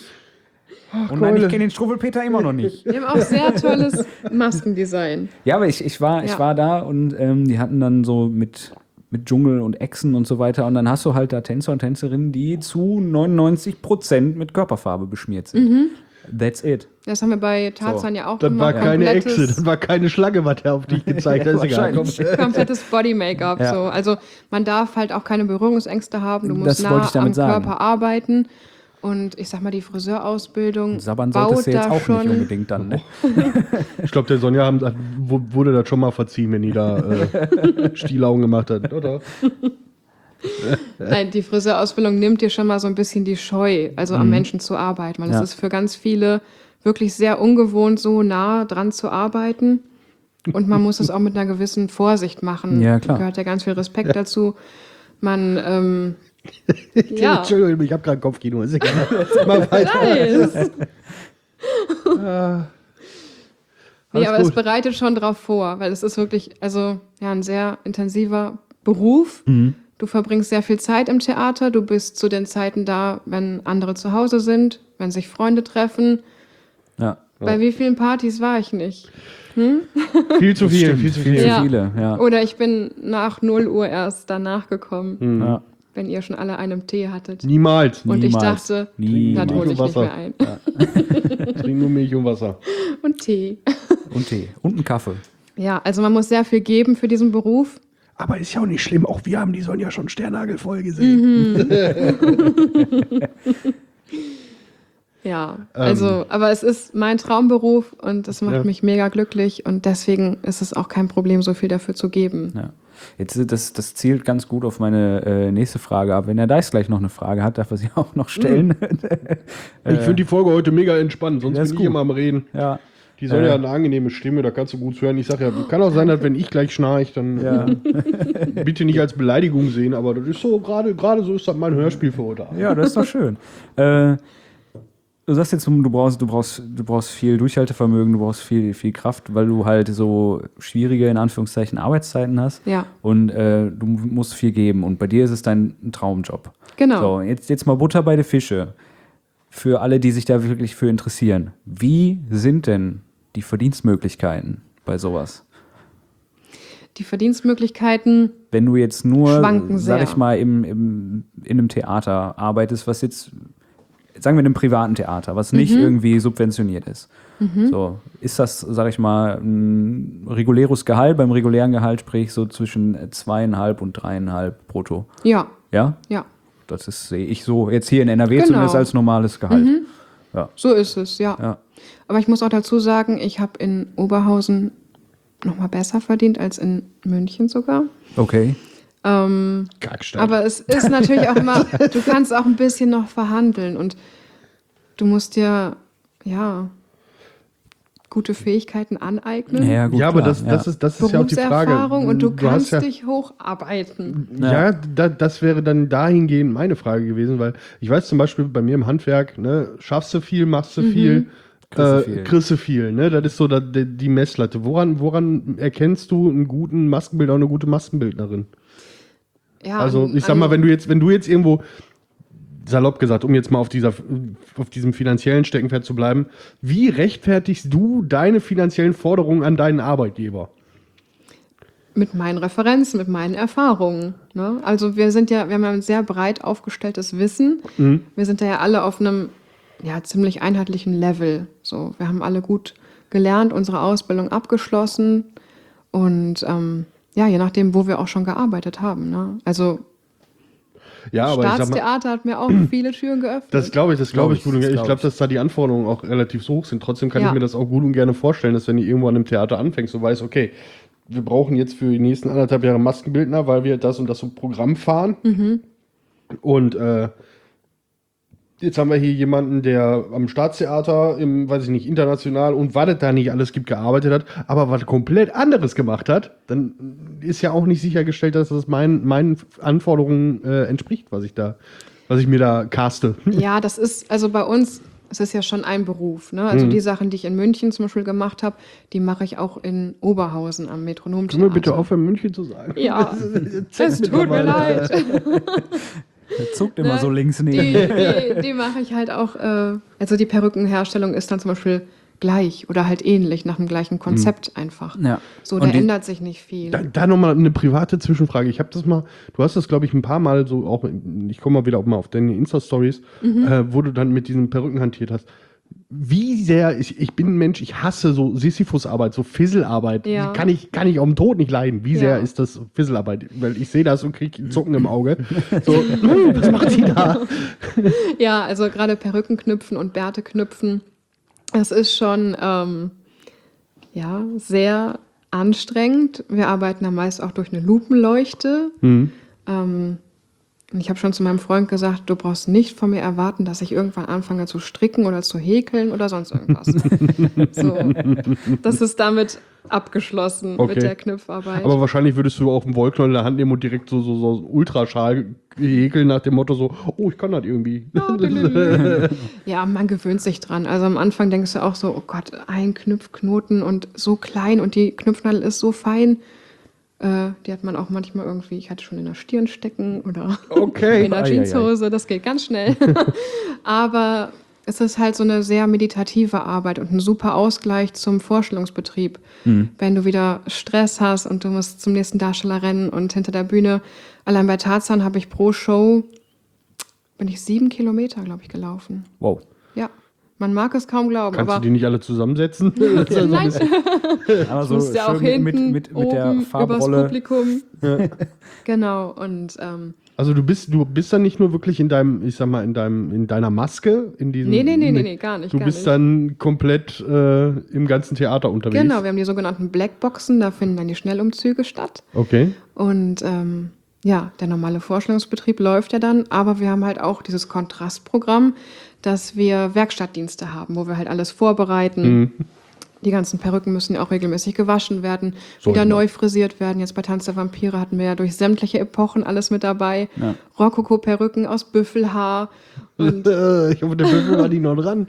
Und nein, Keule. ich kenne den Struwwelpeter immer noch nicht. Die haben auch sehr tolles Maskendesign. Ja, aber ich, ich, war, ich Ja. war da und ähm, die hatten dann so mit, mit Dschungel und Echsen und so weiter. Und dann hast du halt da Tänzer und Tänzerinnen, die zu neunundneunzig Prozent mit Körperfarbe beschmiert sind. That's it. Das haben wir bei Tarzan So. ja auch Das war gemacht. keine Komplettes- Echse, das war keine Schlange, was der auf dich gezeigt hat. Ist egal, komm. Wahrscheinlich. komplettes Body-Make-up. Ja. So. Also man darf halt auch keine Berührungsängste haben. Du Das musst wollte nah ich damit am sagen. Körper arbeiten. Und ich sag mal, die Friseurausbildung Sabbern baut solltest du jetzt da auch schon. nicht unbedingt dann, ne? Ich glaube, der Sonja haben, wo- wurde das schon mal verziehen, wenn die da äh, Stielaugen gemacht hat, oder? Nein, die Friseurausbildung nimmt dir schon mal so ein bisschen die Scheu, also am Menschen zu arbeiten. Weil Ja. es ist für ganz viele wirklich sehr ungewohnt, so nah dran zu arbeiten. Und man muss es auch mit einer gewissen Vorsicht machen. Ja, klar. Da gehört ja ganz viel Respekt dazu. Man, ähm, ja. Entschuldigung, ich habe gerade Kopfkino. Ist egal. Mal weiter. Nice. Nee, Alles aber es gut. bereitet schon drauf vor, weil es ist wirklich, also ja, ein sehr intensiver Beruf. Mhm. Du verbringst sehr viel Zeit im Theater, du bist zu den Zeiten da, wenn andere zu Hause sind, wenn sich Freunde treffen. Ja. Bei wie vielen Partys war ich nicht? Viel zu viel, viel zu Viel viel. zu Ja. viele, ja. Oder ich bin nach null Uhr erst danach gekommen, ja. wenn ihr schon alle einen Tee hattet. Niemals. Und ich Niemals. dachte, Niemals. das hole ich nicht Wasser. mehr ein. Trink nur Milch und Wasser. Und Tee. Und Tee. Und einen Kaffee. Ja, also man muss sehr viel geben für diesen Beruf. Aber ist ja auch nicht schlimm. Auch wir haben die Sonja schon Sternagel gesehen. Ja, also, aber es ist mein Traumberuf und das macht Ja. mich mega glücklich und deswegen ist es auch kein Problem, so viel dafür zu geben. Ja. Jetzt, das, das zielt ganz gut auf meine äh, nächste Frage ab. Wenn der Dice gleich noch eine Frage hat, darf er sie auch noch stellen. Ich finde die Folge heute mega entspannt, sonst Ja, ist bin gut. ich immer am Reden. Ja. Die soll Äh. ja eine angenehme Stimme, da kannst du gut hören. Ich sag ja, kann auch sein, dass wenn ich gleich schnarche, dann Ja. äh, bitte nicht als Beleidigung sehen, aber das ist so, gerade gerade so ist das mein Hörspiel für heute Abend. Ja, das ist doch schön. äh, du sagst jetzt, du brauchst, du brauchst, du brauchst viel Durchhaltevermögen, du brauchst viel, viel Kraft, weil du halt so schwierige, in Anführungszeichen, Arbeitszeiten hast. Ja. Und äh, du musst viel geben. Und bei dir ist es dein Traumjob. Genau. So, jetzt, jetzt mal Butter bei die Fische. Für alle, die sich da wirklich für interessieren. Wie sind denn die Verdienstmöglichkeiten bei sowas? Die Verdienstmöglichkeiten, Wenn du jetzt nur, Schwanken sag sehr. ich mal, im, im, in einem Theater arbeitest, was jetzt, sagen wir in einem privaten Theater, was nicht irgendwie subventioniert ist. So, ist das, sag ich mal, ein reguläres Gehalt? Beim regulären Gehalt sprich so zwischen zweieinhalb und dreieinhalb brutto. ja, Ja? ja, Das ist, sehe ich so, jetzt hier in N R W Genau. zumindest als normales Gehalt. so ist es, ja. Ja. Aber ich muss auch dazu sagen, ich habe in Oberhausen noch mal besser verdient als in München sogar. Okay. Ähm, Kackstadt. aber es ist natürlich auch immer, du kannst auch ein bisschen noch verhandeln und du musst dir, ja, gute Fähigkeiten aneignen. Ja, gut, ja, aber klar, das, das, ja. ist, das ist ja auch die Frage. Berufserfahrung und du hast kannst ja, dich hocharbeiten. Ja, da, das wäre dann dahingehend meine Frage gewesen, weil ich weiß zum Beispiel bei mir im Handwerk, ne, schaffst du viel, machst du viel, Kriegst du äh, viel. kriegst du viel, ne? Das ist so da, die, die Messlatte. Woran, woran erkennst du einen guten Maskenbildner und eine gute Maskenbildnerin? Ja, Also an- ich sag mal, an- wenn du jetzt, wenn du jetzt irgendwo, salopp gesagt, um jetzt mal auf dieser, auf diesem finanziellen Steckenpferd zu bleiben, wie rechtfertigst du deine finanziellen Forderungen an deinen Arbeitgeber? Mit meinen Referenzen, mit meinen Erfahrungen. Ne? Also wir sind ja, wir haben ja ein sehr breit aufgestelltes Wissen. Wir sind da ja alle auf einem ja, ziemlich einheitlichen Level. So, wir haben alle gut gelernt, unsere Ausbildung abgeschlossen und ähm, ja, je nachdem, wo wir auch schon gearbeitet haben. Ne? Also Ja, aber ich sag mal, Staatstheater hat mir auch viele Türen geöffnet. das glaube ich, das glaube ich Glaub gut. Und ich, das ich glaub glaube, ich. dass da die Anforderungen auch relativ so hoch sind. Trotzdem kann Ja. ich mir das auch gut und gerne vorstellen, dass wenn du irgendwo an einem Theater anfängst, du weißt, okay, wir brauchen jetzt für die nächsten anderthalb Jahre Maskenbildner, weil wir das und das so Programm fahren. Und äh, jetzt haben wir hier jemanden, der am Staatstheater, im, weiß ich nicht, international und was es da nicht alles gibt, gearbeitet hat, aber was komplett anderes gemacht hat, dann ist ja auch nicht sichergestellt, dass das mein, meinen Anforderungen äh, entspricht, was ich da, was ich mir da caste. Ja, das ist, also bei uns, es ist ja schon ein Beruf. Ne? Also die Sachen, die ich in München zum Beispiel gemacht habe, die mache ich auch in Oberhausen am Metronomtheater. Können wir bitte aufhören, München zu sagen? Ja, Zeig es tut mir mittlerweile. leid. Der zuckt immer Ne? so links Die, neben. die, die mache ich halt auch, äh, also die Perückenherstellung ist dann zum Beispiel gleich oder halt ähnlich, nach dem gleichen Konzept einfach. Ja. So, Und da die- ändert sich nicht viel. Da, da nochmal eine private Zwischenfrage. Ich habe das mal, du hast das, glaube ich, ein paar Mal so auch, ich komme mal wieder auch mal auf deine Insta-Stories, äh, wo du dann mit diesen Perücken hantiert hast. Wie sehr, ich, ich bin ein Mensch, ich hasse so Sisyphus-Arbeit, so Fisselarbeit. Ja. Die kann ich, kann ich auf dem Tod nicht leiden. Wie sehr Ja. ist das Fisselarbeit? Weil ich sehe das und kriege Zucken im Auge. So, hm, was macht die da? Ja, also gerade Perücken knüpfen und Bärte knüpfen, das ist schon ähm, ja, sehr anstrengend. Wir arbeiten da meist auch durch eine Lupenleuchte. Ähm, und ich habe schon zu meinem Freund gesagt, du brauchst nicht von mir erwarten, dass ich irgendwann anfange zu stricken oder zu häkeln oder sonst irgendwas. So, das ist damit abgeschlossen Okay. mit der Knüpfarbeit. Aber wahrscheinlich würdest du auch einen Wollknäuel in der Hand nehmen und direkt so, so, so einen Ultraschal häkeln nach dem Motto so, oh, ich kann das irgendwie. Ja, man gewöhnt sich dran. Also am Anfang denkst du auch so, oh Gott, ein Knüpfknoten und so klein und die Knüpfnadel ist so fein. Äh, die hat man auch manchmal irgendwie, ich hatte schon in der Stirn stecken oder Okay. in der Ei, ei, ei. Jeanshose, das geht ganz schnell. Aber es ist halt so eine sehr meditative Arbeit und ein super Ausgleich zum Vorstellungsbetrieb. Wenn du wieder Stress hast und du musst zum nächsten Darsteller rennen und hinter der Bühne, allein bei Tarzan habe ich pro Show, bin ich sieben Kilometer, glaube ich, gelaufen. Wow. Ja, Man mag es kaum glauben, Kannst aber du die nicht alle zusammensetzen? nein, Aber ich so musste ja auch schön hinten mit, mit, mit der oben übers Farbrolle. Publikum. Genau, und ähm, Also du bist, du bist dann nicht nur wirklich in deinem, ich sag mal, in deinem, in deiner Maske, in diesem. nee, nee, nee, nee, nee, gar nicht. Du gar bist nicht. dann komplett äh, im ganzen Theater unterwegs. Genau, wir haben die sogenannten Blackboxen, da finden dann die Schnellumzüge statt. Okay. Und ähm, ja, der normale Vorstellungsbetrieb läuft ja dann, aber wir haben halt auch dieses Kontrastprogramm, dass wir Werkstattdienste haben, wo wir halt alles vorbereiten. Mhm. Die ganzen Perücken müssen ja auch regelmäßig gewaschen werden, So, wieder genau. neu frisiert werden. Jetzt bei Tanz der Vampire hatten wir ja durch sämtliche Epochen alles mit dabei. Ja. Rokoko-Perücken aus Büffelhaar. Und Äh, ich hoffe, der Büffel war nicht noch dran.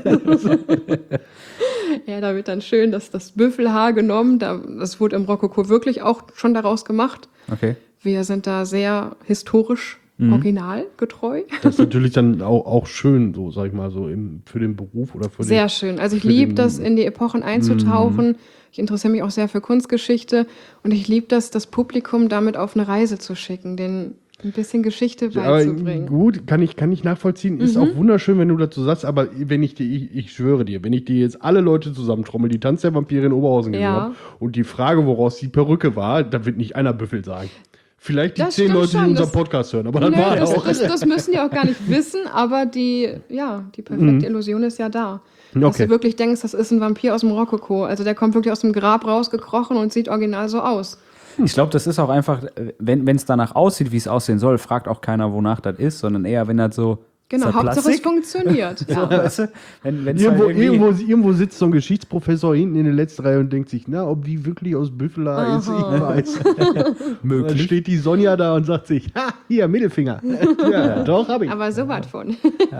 ja, da wird dann schön das, das Büffelhaar genommen. Da, das wurde im Rokoko wirklich auch schon daraus gemacht. Okay. Wir sind da sehr historisch Mhm. originalgetreu. Das ist natürlich dann auch, auch schön, so sag ich mal, so im, für den Beruf oder für Sehr den. schön. Also ich für liebe den- das, in die Epochen einzutauchen. Ich interessiere mich auch sehr für Kunstgeschichte. Und ich liebe das, das Publikum damit auf eine Reise zu schicken, denen ein bisschen Geschichte Aber beizubringen. gut, kann ich, kann ich nachvollziehen. Ist Mhm. auch wunderschön, wenn du dazu sagst, aber wenn ich dir, ich, ich schwöre dir, wenn ich dir jetzt alle Leute zusammentrommel, die Tanz der Vampire in Oberhausen gesehen Ja. haben und die Frage, woraus die Perücke war, da wird nicht einer Büffel sagen. Vielleicht die Das zehn stimmt Leute, die schon, unseren das- Podcast hören, aber dann Nö, war das, auch. das, das müssen die auch gar nicht wissen, aber die, ja, die perfekte Illusion ist ja da. Dass Okay. du wirklich denkst, das ist ein Vampir aus dem Rokoko. Also der kommt wirklich aus dem Grab rausgekrochen und sieht original so aus. Ich glaube, das ist auch einfach, wenn es danach aussieht, wie es aussehen soll, fragt auch keiner, wonach das ist, sondern eher, wenn das so. Genau, ist das Hauptsache es Plastik? funktioniert. So, Ja. weißt du? Wenn, wenn's Irgendwo, halt irgendwie- irgendwo, irgendwo sitzt so ein Geschichtsprofessor hinten in der letzten Reihe und denkt sich, na, ob die wirklich aus Büffeler ist, ich weiß. Dann möglich. steht die Sonja da und sagt sich, ha, hier, Mittelfinger. Ja, doch, hab ich. Aber so was von.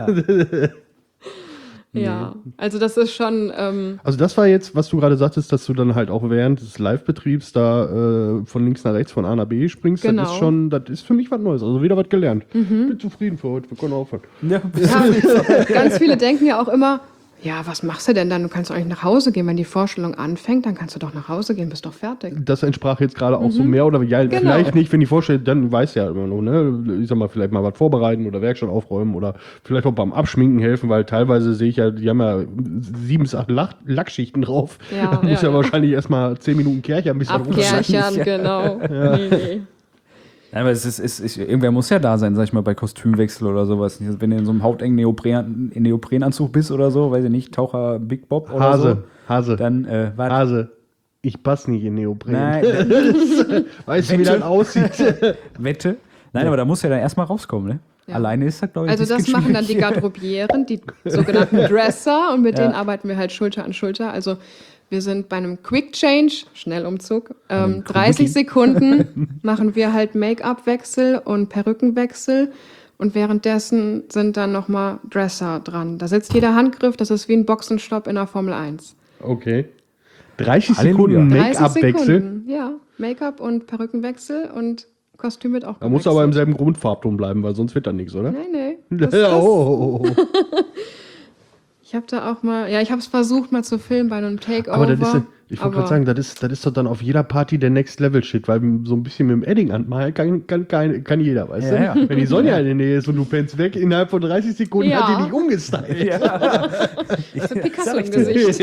Ja, also das ist schon, ähm, Also das war jetzt, was du gerade sagtest, dass du dann halt auch während des Live-Betriebs da äh, von links nach rechts, von A nach B springst. Genau. Das ist schon, das ist für mich was Neues. Also wieder was gelernt. Bin zufrieden für heute. Wir können aufhören. Ja, ja, ganz viele denken ja auch immer, ja, was machst du denn dann? Du kannst doch eigentlich nach Hause gehen. Wenn die Vorstellung anfängt, dann kannst du doch nach Hause gehen, bist doch fertig. Das entsprach jetzt gerade auch so mehr oder ja, Genau. vielleicht nicht, wenn die vorstellt, dann weiß ja immer noch, ne? Ich sag mal, vielleicht mal was vorbereiten oder Werkstatt aufräumen oder vielleicht auch beim Abschminken helfen, weil teilweise sehe ich ja, die haben ja sieben bis acht Lack Lackschichten drauf. Ja, da muss ja, ja, ja. wahrscheinlich erstmal zehn Minuten Kercher ein bisschen Abkerchern, genau. Nee, nee. Ja, aber es ist, es ist, irgendwer muss ja da sein, sag ich mal, bei Kostümwechsel oder sowas. Wenn du in so einem hautengen Neopren, Neoprenanzug bist oder so, weiß ich nicht, Taucher Big Bob oder Hase, Hase, so, dann, äh, warte. Hase. Ich passe nicht in Neopren. Nein, Weißt du, wie Wette. das aussieht? Wette. Nein, aber da muss ja dann erstmal rauskommen, ne? Ja. Alleine ist das, glaube ich, Also ein das bisschen machen dann die schwierig. Garderobieren, die sogenannten Dresser, und mit Ja. denen arbeiten wir halt Schulter an Schulter. Also wir sind bei einem Quick Change, Schnellumzug, ähm, dreißig Sekunden machen wir halt Make-up-Wechsel und Perückenwechsel und währenddessen sind dann nochmal Dresser dran. Da sitzt jeder Handgriff, das ist wie ein Boxenstopp in der Formel eins. Okay. dreißig Halleluja. Sekunden dreißig Make-up-Wechsel. Sekunden, ja. Make-up und Perückenwechsel und Kostüm wird auch Da muss aber im gewechselt. selben Grundfarbton bleiben, weil sonst wird da nichts, oder? Nee, nee. Das, Ja, das, oh, oh, oh. Ich habe da auch mal, ja, ich habe es versucht mal zu filmen bei einem Takeover. Aber das ist, ja- ich wollte aber- gerade sagen, das ist, das ist doch dann auf jeder Party der Next Level Shit, weil so ein bisschen mit dem Edding anmalen kann, kann, kann, kann jeder, weißt Ja, du? ja. Wenn die Sonja in der Nähe ist und du pennst weg, innerhalb von dreißig Sekunden Ja. hat die dich umgestylt. So Picasso im Gesicht.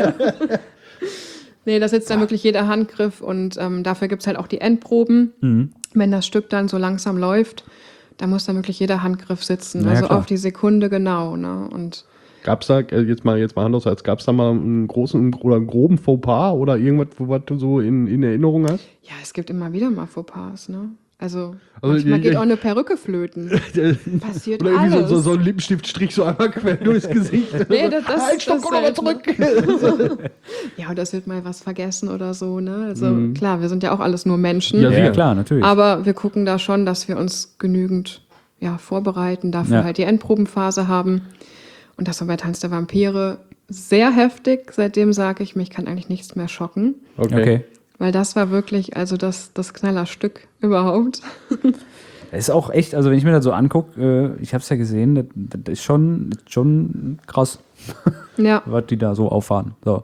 Nee, da sitzt dann wirklich jeder Handgriff und ähm, dafür gibt es halt auch die Endproben. Mhm. Wenn das Stück dann so langsam läuft, da muss dann wirklich jeder Handgriff sitzen. Na ja, also klar. auf die Sekunde genau. Ne? Und Gab's da, äh, jetzt mal, jetzt mal Hand aufs Herz, gab's da mal einen großen oder einen groben Fauxpas oder irgendwas, wo was du so in, in Erinnerung hast? ja, es gibt immer wieder mal Fauxpas. Ne? Also, Also, manchmal ich- geht ich- auch eine Perücke flöten. Passiert Oder irgendwie so, alles. so, so ein Lippenstiftstrich so einmal quer durchs Gesicht. Nee, das- das- halt, stopp, das komm nochmal zurück. Ja, und das wird mal was vergessen oder so. Ne? Also klar, wir sind ja auch alles nur Menschen. Mhm. Ja, Ja, sicher. klar, natürlich. Aber wir gucken da schon, dass wir uns genügend ja, vorbereiten, dafür Ja. halt die Endprobenphase haben. Und das war bei Tanz der Vampire sehr heftig. Seitdem sage ich mir, ich kann eigentlich nichts mehr schocken. Okay. okay. Weil das war wirklich also das, das Knallerstück überhaupt. Das ist auch echt, also wenn ich mir das so angucke, äh, ich habe es ja gesehen, das, das ist schon, schon krass, Ja, was die da so auffahren. So.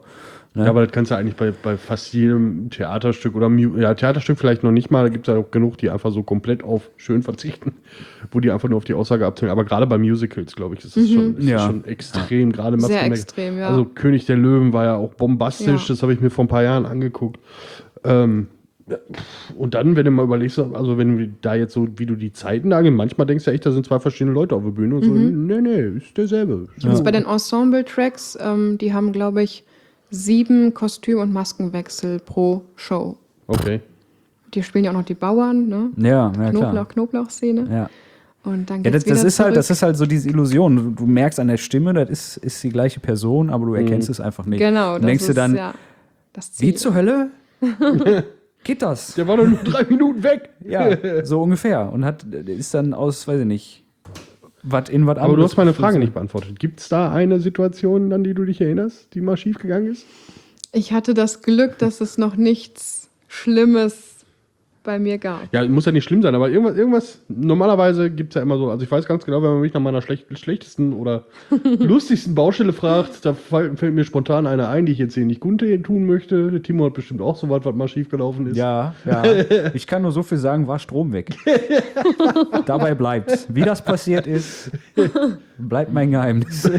Ne? Ja, aber das kannst du eigentlich bei, bei fast jedem Theaterstück oder Mu ja, Theaterstück vielleicht noch nicht mal, da gibt es ja auch genug, die einfach so komplett auf schön verzichten, wo die einfach nur auf die Aussage abzählen. Aber gerade bei Musicals, glaube ich, ist das schon, ist Ja. das schon extrem. Gerade Sehr Maskenbäcker. extrem, ja. Also König der Löwen war ja auch bombastisch, Ja. das habe ich mir vor ein paar Jahren angeguckt. Ähm, und dann, wenn du mal überlegst, also wenn du da jetzt so, wie du die Zeiten da gehen, manchmal denkst du echt, da sind zwei verschiedene Leute auf der Bühne und so, nee, nee, ist derselbe. Das ist bei den Ensemble-Tracks, ähm, die haben, glaube ich, sieben Kostüm- und Maskenwechsel pro Show. Okay. Die spielen ja auch noch die Bauern, ne? Ja, ja, Knoblauch, klar. Knoblauch-Szene. Ja. Und dann Ja, geht's das, das, wieder ist halt, das zurück. ist halt so diese Illusion. Du, du merkst an der Stimme, das ist, ist die gleiche Person, aber du erkennst es einfach nicht. Genau, Und das denkst ist du dann, ja das Ziel. wie zur Hölle? Geht das? Der war doch nur drei Minuten weg. Ja, so ungefähr. Und hat, ist dann aus, weiß ich nicht, was in was anderes. Aber du hast meine Frage nicht beantwortet. Gibt es da eine Situation, an die du dich erinnerst, die mal schief gegangen ist? Ich hatte das Glück, dass es noch nichts Schlimmes bei mir gab. Ja, muss ja nicht schlimm sein, aber irgendwas, irgendwas normalerweise gibt es ja immer so, also ich weiß ganz genau, wenn man mich nach meiner schlecht, schlechtesten oder lustigsten Baustelle fragt, da fällt, fällt mir spontan eine ein, die ich jetzt hier nicht Gunte tun möchte. Der Timo hat bestimmt auch so was, was mal schief gelaufen ist. Ja, ja. Ich kann nur so viel sagen, war Strom weg. Dabei bleibt's. Wie das passiert ist, bleibt mein Geheimnis.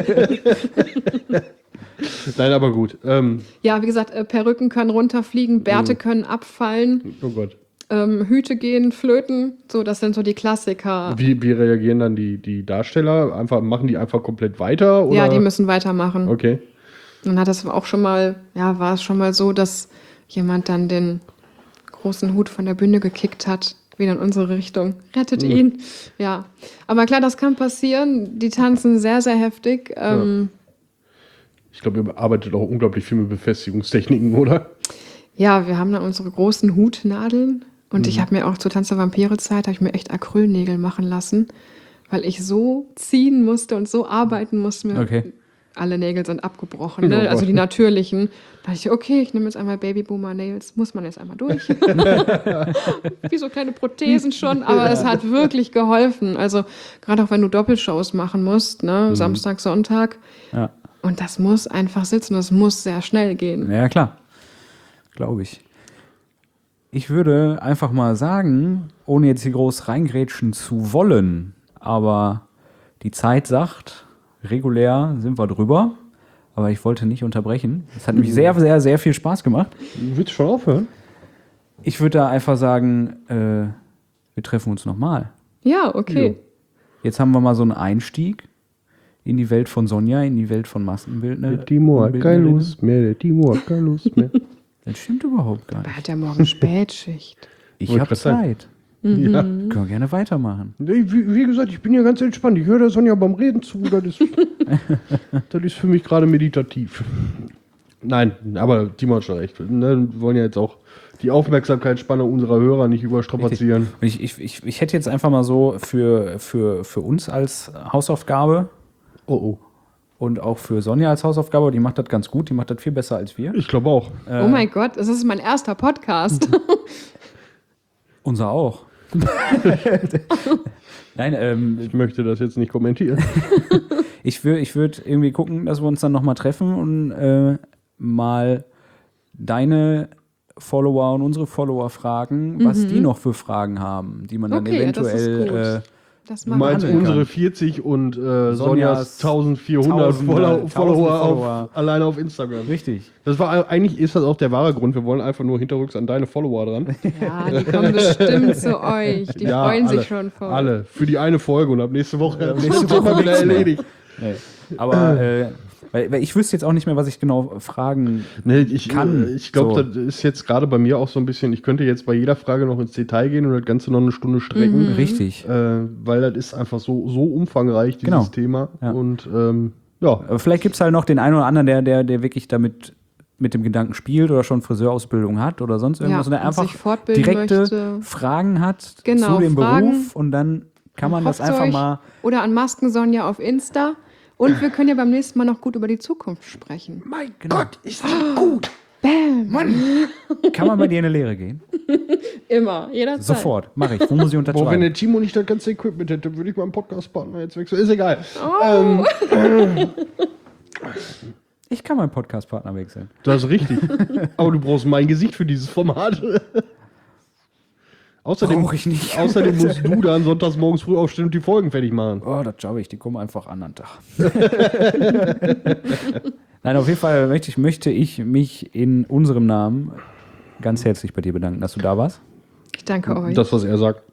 Nein, aber gut. Ähm, Ja, wie gesagt, äh, Perücken können runterfliegen, Bärte können abfallen, oh Gott. ähm, Hüte gehen flöten. So, das sind so die Klassiker. Wie, wie reagieren dann die, die Darsteller? Einfach, machen die einfach komplett weiter? Oder? Ja, die müssen weitermachen. Okay. Dann hat das auch schon mal, ja, war es schon mal so, dass jemand dann den großen Hut von der Bühne gekickt hat, wieder in unsere Richtung. Rettet ihn. Ja. Aber klar, das kann passieren. Die tanzen sehr, sehr heftig. Ähm, Ich glaube, ihr arbeitet auch unglaublich viel mit Befestigungstechniken, oder? ja, wir haben dann unsere großen Hutnadeln. Und ich habe mir auch zur Tanz der Vampire-Zeit, habe ich mir echt Acrylnägel machen lassen, weil ich so ziehen musste und so arbeiten musste. Mir Okay. Alle Nägel sind abgebrochen, Oh ne? Also Gott. die natürlichen. Da dachte ich, okay, ich nehme jetzt einmal Babyboomer-Nails, muss man jetzt einmal durch. Wie so kleine Prothesen schon, aber es hat wirklich geholfen. Also gerade auch wenn du Doppelshows machen musst, ne? Samstag, Sonntag. Ja. Und das muss einfach sitzen, das muss sehr schnell gehen. Ja, klar. Glaube ich. Ich würde einfach mal sagen, ohne jetzt hier groß reingrätschen zu wollen, aber die Zeit sagt, regulär sind wir drüber, aber ich wollte nicht unterbrechen. Es hat nämlich sehr, sehr, sehr viel Spaß gemacht. Willst du schon aufhören? Ich würde da einfach sagen, äh, wir treffen uns nochmal. Ja, okay. Jetzt haben wir mal so einen Einstieg in die Welt von Sonja, in die Welt von Maskenbildner. Der Timo hat keine Lust mehr, der Timo hat keine Lust mehr. Das stimmt überhaupt gar Er nicht. hat ja morgen Spätschicht. Ich Wollte habe grad sagen. Zeit. Ja. Können wir gerne weitermachen. Nee, wie, wie gesagt, ich bin ja ganz entspannt. Ich höre der Sonja beim Reden zu. Das ist, das ist für mich gerade meditativ. Nein, aber Timo hat schon recht. Ne, wir wollen ja jetzt auch die Aufmerksamkeitsspanne unserer Hörer nicht überstrapazieren. Und ich, ich, ich, ich hätte jetzt einfach mal so für, für, für uns als Hausaufgabe Oh, oh. und auch für Sonja als Hausaufgabe, die macht das ganz gut, die macht das viel besser als wir. Ich glaube auch. Oh mein Gott, das ist mein erster Podcast. Unser auch. Nein, ähm, Ich möchte das jetzt nicht kommentieren. ich würde ich würd irgendwie gucken, dass wir uns dann nochmal treffen und äh, mal deine Follower und unsere Follower fragen, was die noch für Fragen haben, die man dann Okay, ja, das ist eventuell gut. äh, Das Du machen wir. meinst handeln unsere kann. vierzig und äh, Sonjas Sonjas eintausendvierhundert Tausende, Follower, tausende Follower Follower. auf, alleine auf Instagram. richtig. Das war eigentlich ist das auch der wahre Grund. Wir wollen einfach nur hinterrücks an deine Follower dran. Ja, die kommen bestimmt zu euch. Die Ja, freuen alle, sich schon voll. Alle für die eine Folge und ab nächste Woche Ja, ist nächste das Thema Woche wieder nichts mehr. erledigt. Nee. Aber äh, weil, weil ich wüsste jetzt auch nicht mehr, was ich genau fragen. Nee, ich Kann. ich glaube, So. das ist jetzt gerade bei mir auch so ein bisschen, ich könnte jetzt bei jeder Frage noch ins Detail gehen und das Ganze noch eine Stunde strecken, Richtig. äh, weil das ist einfach so, so umfangreich, dieses Genau. Thema. Ja. Und ähm, ja, Aber vielleicht gibt es halt noch den einen oder anderen, der, der, der wirklich damit mit dem Gedanken spielt oder schon Friseurausbildung hat oder sonst irgendwas und der und einfach sich fortbilden direkte möchte. Fragen hat Genau, zu dem Fragen. Beruf und dann kann man das Hofft einfach euch. mal. Oder an Masken-Sonja auf Insta. Und wir können ja beim nächsten Mal noch gut über die Zukunft sprechen. mein Gott, ist das gut. Bam! Kann man bei dir in eine Lehre gehen? Immer, jederzeit. Sofort, mache ich. Wo muss ich Boah, wenn unterschreiben? der Timo nicht das ganze Equipment hätte, würde ich meinen Podcast-Partner jetzt wechseln. Ist egal. Oh. Ähm, Ich kann meinen Podcast-Partner wechseln. Das ist richtig. Aber du brauchst mein Gesicht für dieses Format. Außerdem, Brauch ich nicht. außerdem musst du dann sonntags morgens früh aufstehen und die Folgen fertig machen. Oh, das schaffe ich. Die kommen einfach an den Tag. Nein, auf jeden Fall möchte ich, möchte ich mich in unserem Namen ganz herzlich bei dir bedanken, dass du da warst. Ich danke euch. Das, was er sagt.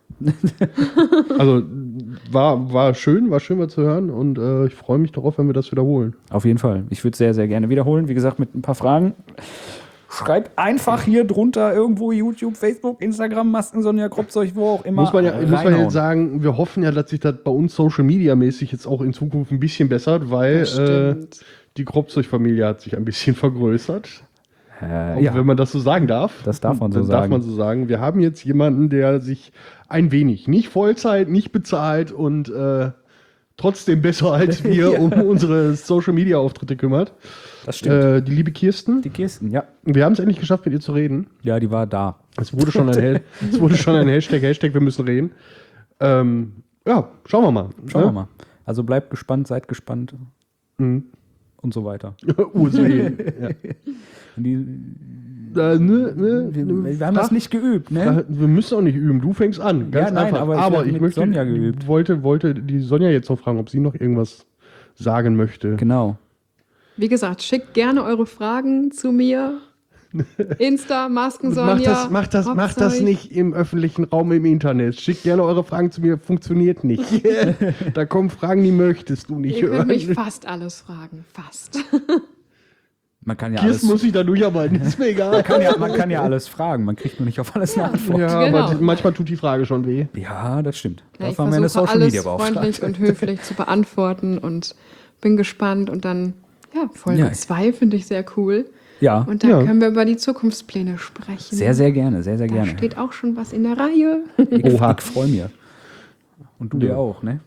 Also war, war schön, war schön mal zu hören und äh, ich freue mich darauf, wenn wir das wiederholen. Auf jeden Fall. Ich würde es sehr, sehr gerne wiederholen. Wie gesagt, mit ein paar Fragen. Schreibt einfach hier drunter irgendwo YouTube, Facebook, Instagram, Masken, Sonja Kropzeug, wo auch immer. Muss man ja muss man reinhauen. jetzt sagen, wir hoffen ja, dass sich das bei uns Social Media mäßig jetzt auch in Zukunft ein bisschen bessert, weil Das äh, stimmt. die Kropzeug-Familie hat sich ein bisschen vergrößert. Äh, Auch ja. wenn man das so sagen darf. Das darf man so das darf sagen. man so sagen. Wir haben jetzt jemanden, der sich ein wenig, nicht Vollzeit, nicht bezahlt und äh, trotzdem besser als wir Ja. um unsere Social-Media-Auftritte kümmert. Das stimmt. Äh, die liebe Kirsten. Die Kirsten, ja. Wir haben es endlich geschafft, mit ihr zu reden. Ja, die war da. Es wurde schon ein, Ha- es wurde schon ein Hashtag, Hashtag, wir müssen reden. Ähm, ja, schauen wir mal. Schauen ne? wir mal. Also bleibt gespannt, seid gespannt Mhm. und so weiter. U S W. ja. Die, äh, ne, ne, wir, ne, wir haben das frag- nicht geübt, ne? frag- Wir müssen auch nicht üben. Du fängst an. Ganz Ja, nein, einfach. aber ich aber hab ich mit möchte, Sonja geübt. Wollte, wollte die Sonja jetzt noch fragen, ob sie noch irgendwas sagen möchte. Genau. Wie gesagt, schickt gerne eure Fragen zu mir. Insta, Masken Sonja. Macht das, macht, das, macht das Kropzeug. nicht im öffentlichen Raum im Internet. Schickt gerne eure Fragen zu mir. Funktioniert nicht. Da kommen Fragen, die möchtest du nicht Ihr könnt hören. mich fast alles fragen. Fast. Man kann ja alles, Kirsten muss sich da durcharbeiten. Ist mir egal. man kann ja, man kann ja alles fragen. Man kriegt nur nicht auf alles eine Antwort. Ja, Genau. aber manchmal tut die Frage schon weh. Ja, das stimmt. Ja, ich Dafür haben wir eine versuche Social alles Media freundlich Beauftragte. und höflich zu beantworten und bin gespannt. Und dann, ja, Folge Ja. zwei finde ich sehr cool. Ja, Und dann Ja. können wir über die Zukunftspläne sprechen. sehr, sehr gerne, sehr, sehr Da gerne. steht auch schon was in der Reihe. Ich, Oha. ich freue mich. Und du Ja. dir auch, ne?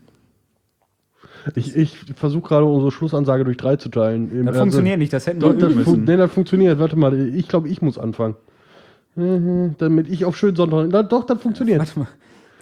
Ich, ich versuche gerade unsere Schlussansage durch drei zu teilen. Das Also- funktioniert nicht, das hätten wir Doch, das, üben fun müssen. nee, das funktioniert. Warte mal, ich glaube, ich muss anfangen. Mhm, damit ich auf schönen Sonntag. Na, doch, das funktioniert. Warte mal.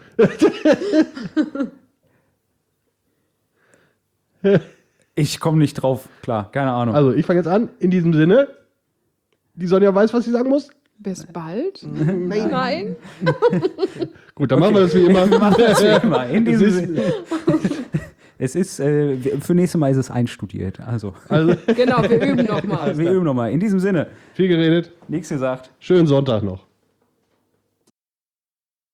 Ich komme nicht drauf, klar, keine Ahnung. Also, ich fange jetzt an. In diesem Sinne, die Sonja weiß, was sie sagen muss. Bis bald. Nein. Nein. Gut, dann machen wir das wie immer. Wir machen das wie immer. In Es diesem ist- Sinne. Es ist, äh, für nächstes Mal ist es einstudiert. Also, Also, Genau, wir üben nochmal. wir üben nochmal. In diesem Sinne, viel geredet. nichts gesagt. Schönen Sonntag noch.